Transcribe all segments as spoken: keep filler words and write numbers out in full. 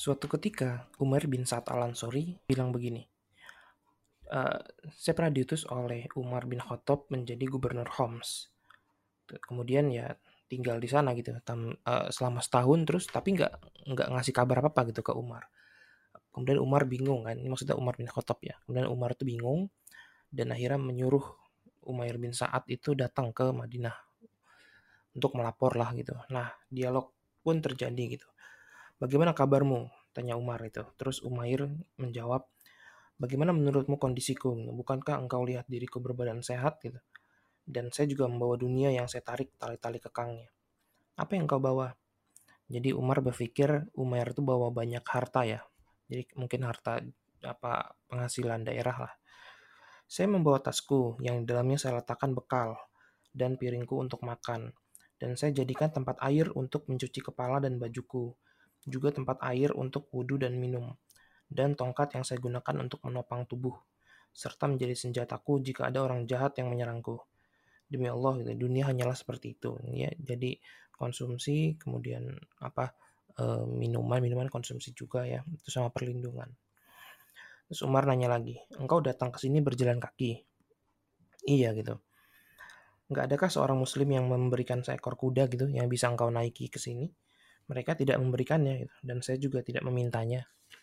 Suatu ketika, Umar bin Sa'ad Al-Ansori bilang begini, "Eee, saya pernah diutus oleh Umar bin Khattab menjadi gubernur Homs. Kemudian ya tinggal di sana gitu tam eee, selama setahun terus tapi nggak nggak ngasih kabar apa-apa gitu ke Umar. Kemudian Umar bingung kan, ini maksudnya Umar bin Khattab ya. Kemudian Umar tuh bingung dan akhirnya menyuruh Umair bin Sa'ad itu datang ke Madinah untuk melapor lah gitu. Nah, dialog pun terjadi gitu. "Bagaimana kabarmu?" tanya Umar itu. Terus Umair menjawab, "Bagaimana menurutmu kondisiku? Bukankah engkau lihat diriku berbadan sehat gitu? Dan saya juga membawa dunia yang saya tarik tali-tali kekangnya. Apa yang engkau bawa?" Jadi Umar berpikir Umair itu bawa banyak harta ya. Jadi mungkin harta apa penghasilan daerah lah. "Saya membawa tasku yang di dalamnya saya letakkan bekal dan piringku untuk makan. Dan saya jadikan tempat air untuk mencuci kepala dan bajuku. Juga tempat air untuk wudhu dan minum. Dan tongkat yang saya gunakan untuk menopang tubuh. Serta menjadi senjataku jika ada orang jahat yang menyerangku. Demi Allah, gitu, dunia hanyalah seperti itu." Ya, jadi konsumsi, kemudian apa eh, minuman, minuman konsumsi juga ya, itu sama perlindungan. Terus Umar nanya lagi, "Engkau datang ke sini berjalan kaki?" "Iya," gitu. "Nggak adakah seorang muslim yang memberikan seekor kuda gitu, yang bisa engkau naiki ke sini?" "Mereka tidak memberikannya gitu, dan saya juga tidak memintanya."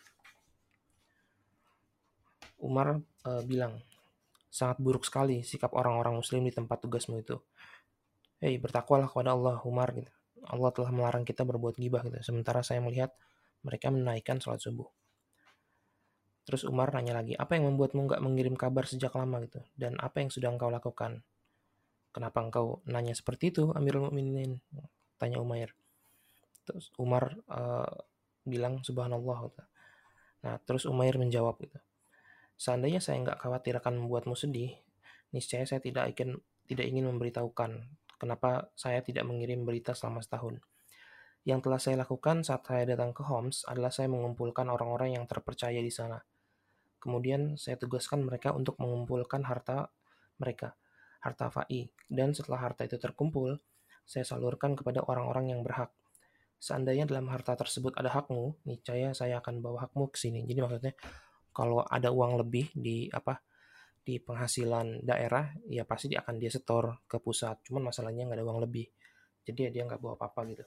Umar eh, bilang, "Sangat buruk sekali sikap orang-orang muslim di tempat tugasmu itu. Hei, bertakwalah kepada Allah, Umar," gitu. "Allah telah melarang kita berbuat gibah," gitu. "Sementara saya melihat mereka menaikkan sholat subuh." Terus Umar nanya lagi, "Apa yang membuatmu nggak mengirim kabar sejak lama gitu? Dan apa yang sudah engkau lakukan?" "Kenapa engkau nanya seperti itu, Amirul Mukminin?" tanya Umair. Terus Umar eh, bilang, "Subhanallah," gitu. Nah, terus Umair menjawab gitu, "Seandainya saya nggak khawatir akan membuatmu sedih, niscaya saya tidak ingin tidak ingin memberitahukan kenapa saya tidak mengirim berita selama setahun. Yang telah saya lakukan saat saya datang ke Homs adalah saya mengumpulkan orang-orang yang terpercaya di sana. Kemudian saya tugaskan mereka untuk mengumpulkan harta mereka, harta fai, dan setelah harta itu terkumpul, saya salurkan kepada orang-orang yang berhak. Seandainya dalam harta tersebut ada hakmu, niscaya saya akan bawa hakmu ke sini." Jadi maksudnya kalau ada uang lebih di apa di penghasilan daerah, ya pasti dia akan dia setor ke pusat. Cuman masalahnya nggak ada uang lebih. Jadi ya dia nggak bawa apa-apa gitu.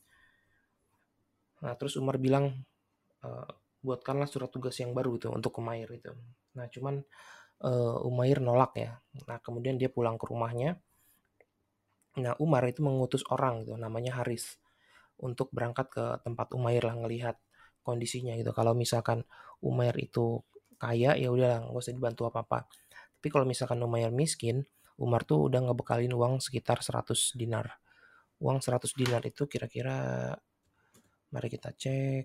Nah, terus Umar bilang, eee, "Buatkanlah surat tugas yang baru itu untuk Umair itu." Nah, cuman, eee, Umair nolak ya. Nah, kemudian dia pulang ke rumahnya. Nah, Umar itu mengutus orang gitu, namanya Haris, untuk berangkat ke tempat Umair lah, ngelihat kondisinya gitu. Kalau misalkan Umair itu kaya, ya udah nggak usah dibantu apa-apa. Tapi kalau misalkan Umair miskin, Umar tuh udah ngebekalin uang sekitar seratus dinar. Uang seratus dinar itu kira-kira, mari kita cek,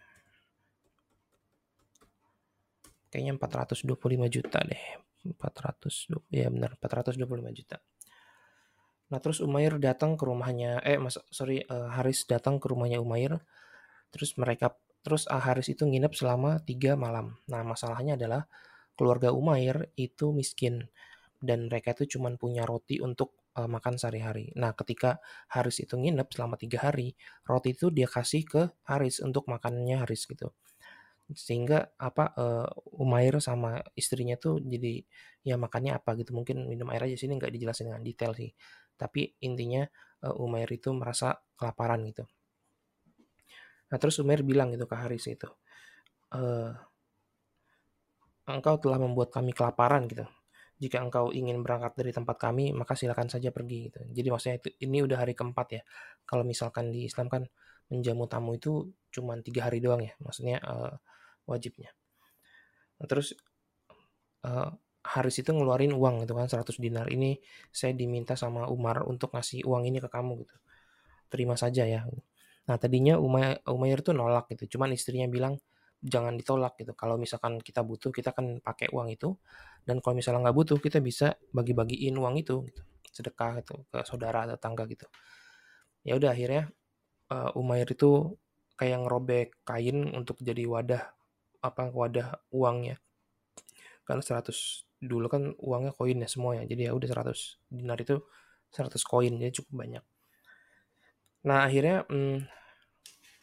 kayaknya empat ratus dua puluh lima juta deh. empat ratus, ya benar, empat ratus dua puluh lima juta. Nah, terus Umair datang ke rumahnya, eh mas, sorry, eh, Haris datang ke rumahnya Umair, terus mereka, terus ah, Haris itu nginep selama tiga malam. Nah, masalahnya adalah keluarga Umair itu miskin, dan mereka itu cuma punya roti untuk eh, makan sehari-hari. Nah, ketika Haris itu nginep selama tiga hari, roti itu dia kasih ke Haris untuk makannya Haris gitu. Sehingga apa, eee, Umair sama istrinya tuh jadi ya makannya apa gitu, mungkin minum air aja, sini nggak dijelasin dengan detail sih. Tapi intinya, eee, Umair itu merasa kelaparan gitu. Nah, terus Umair bilang gitu ke Haris itu, eee, "Engkau telah membuat kami kelaparan gitu. Jika engkau ingin berangkat dari tempat kami, maka silakan saja pergi," gitu. Jadi maksudnya itu ini udah hari keempat ya. Kalau misalkan di Islam kan menjamu tamu itu cuman tiga hari doang ya, maksudnya, eee, wajibnya. Nah, terus eee, Haris itu ngeluarin uang gitu kan seratus dinar, "Ini saya diminta sama Umar untuk ngasih uang ini ke kamu," gitu, "terima saja ya." Nah, tadinya Uma Umair tuh nolak gitu, cuman istrinya bilang, "Jangan ditolak gitu, kalau misalkan kita butuh kita kan pakai uang itu, dan kalau misalnya nggak butuh kita bisa bagi-bagiin uang itu gitu, sedekah gitu ke saudara, tetangga gitu." Ya udah akhirnya, eee, Umair itu kayak ngerobek kain untuk jadi wadah, apa, wadah uangnya. Karena seratus dulu kan uangnya koin ya semua ya, jadi ya udah seratus dinar itu seratus koin, jadi cukup banyak. Nah akhirnya, mmm,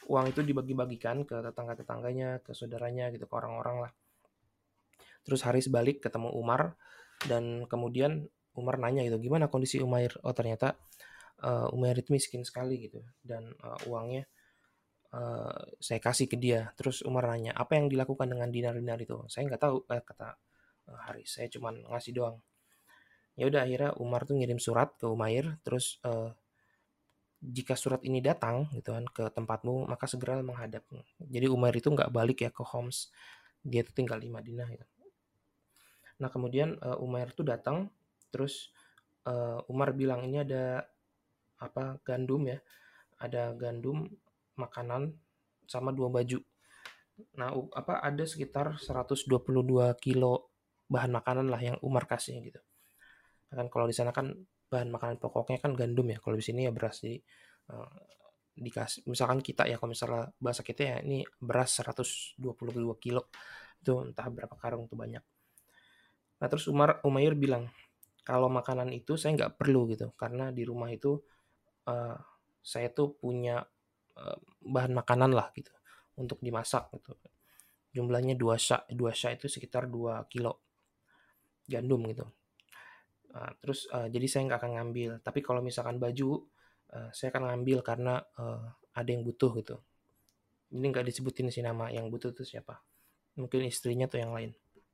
uang itu dibagi-bagikan ke tetangga-tetangganya, ke saudaranya gitu, ke orang-orang lah. Terus Haris balik ketemu Umar dan kemudian Umar nanya gitu, gimana kondisi Umair? Oh ternyata uh, Umair itu miskin sekali gitu dan uh, uangnya uh, saya kasih ke dia. Terus Umar nanya, apa yang dilakukan dengan dinar-dinar itu? Saya nggak tahu, eh, kata uh, Haris. Saya cuma ngasih doang. Ya udah akhirnya Umar tuh ngirim surat ke Umair, terus uh, jika surat ini datang gitu kan ke tempatmu, maka segera menghadap. Jadi Umair itu nggak balik ya ke Homs, dia tuh tinggal di Madinah gitu. Nah kemudian uh, Umair tuh datang, terus uh, Umar bilang ini ada apa gandum ya, ada gandum, makanan, sama dua baju. Nah apa ada sekitar seratus dua puluh dua kilo bahan makanan lah yang Umar kasih gitu. Kan kalau di sana kan bahan makanan pokoknya kan gandum ya, kalau di sini ya beras. Jadi uh, dikasih misalkan kita ya, kalau misalnya bahasa kita ya ini beras seratus dua puluh dua kilo itu entah berapa karung tuh banyak. Nah terus Umar Umair bilang kalau makanan itu saya nggak perlu gitu karena di rumah itu uh, saya tuh punya uh, bahan makanan lah gitu untuk dimasak gitu. Jumlahnya dua sya, dua sya itu sekitar dua kilo gandum gitu. Uh, terus uh, jadi saya nggak akan ngambil. Tapi kalau misalkan baju uh, saya akan ngambil karena uh, ada yang butuh gitu. Ini nggak disebutin sih nama yang butuh itu siapa. Mungkin istrinya atau yang lain.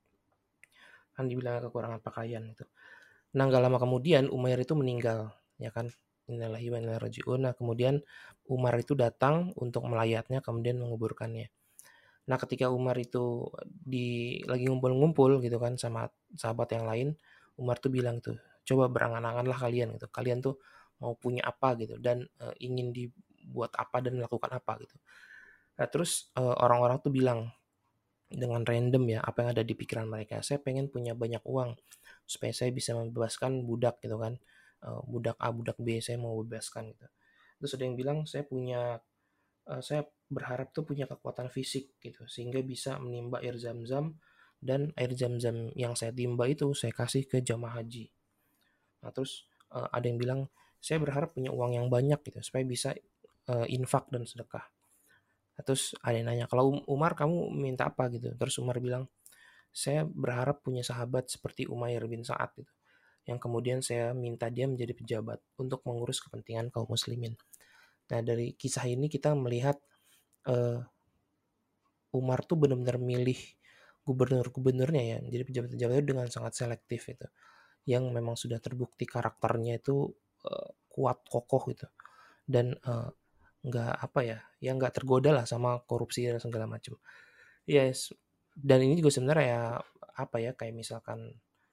Kan dibilang kekurangan pakaian itu. Nah nggak lama kemudian Umair itu meninggal, ya kan. Innalillahi wa inna ilaihi raji'un. Nah kemudian Umar itu datang untuk melayatnya, kemudian menguburkannya. Nah ketika Umar itu di lagi ngumpul-ngumpul gitu kan sama sahabat yang lain, Umar tuh bilang tuh, coba berangan-anganlah kalian gitu. Kalian tuh mau punya apa gitu dan uh, ingin dibuat apa dan melakukan apa gitu. Nah, terus uh, orang-orang tuh bilang dengan random ya apa yang ada di pikiran mereka. Saya pengen punya banyak uang supaya saya bisa membebaskan budak gitu kan. Uh, budak A, budak B saya mau bebaskan gitu. Terus ada yang bilang saya punya uh, saya berharap tuh punya kekuatan fisik gitu sehingga bisa menimba air zam-zam dan air zam-zam yang saya timba itu saya kasih ke jamaah haji. Nah terus uh, ada yang bilang saya berharap punya uang yang banyak gitu supaya bisa uh, infak dan sedekah. Nah, terus ada yang nanya kalau Umar kamu minta apa gitu. Terus Umar bilang saya berharap punya sahabat seperti Umair bin Sa'ad gitu, yang kemudian saya minta dia menjadi pejabat untuk mengurus kepentingan kaum muslimin. Nah dari kisah ini kita melihat uh, Umar tuh benar-benar milih gubernur-gubernurnya ya, jadi pejabat-pejabat itu dengan sangat selektif itu, yang memang sudah terbukti karakternya itu uh, kuat kokoh gitu dan uh, nggak apa ya, yang nggak tergoda lah sama korupsi dan segala macam. Yes, dan ini juga sebenarnya ya apa ya kayak misalkan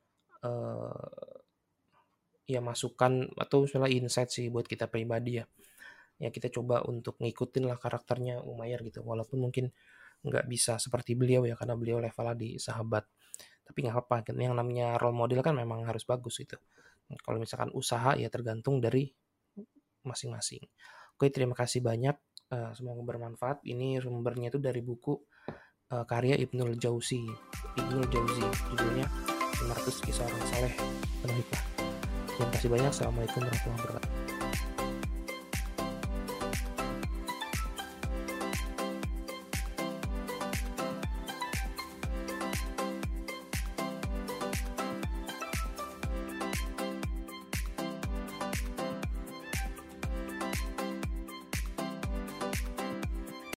uh, ya masukan atau misalnya insight sih buat kita pribadi ya. Ya kita coba untuk ngikutin lah karakternya Umayyah gitu, walaupun mungkin nggak bisa seperti beliau ya karena beliau levelnya di sahabat. Tapi nggak apa-apa, kan yang namanya role model kan memang harus bagus gitu. Kalau misalkan usaha ya tergantung dari masing-masing. Oke, terima kasih banyak. Uh, semoga bermanfaat. Ini sumbernya itu dari buku uh, karya Ibnul Jauzi. Ibnul Jauzi, judulnya lima ratus Kisah Orang Saleh Penuh Hikmah. Terima kasih banyak. Assalamualaikum warahmatullahi wabarakatuh.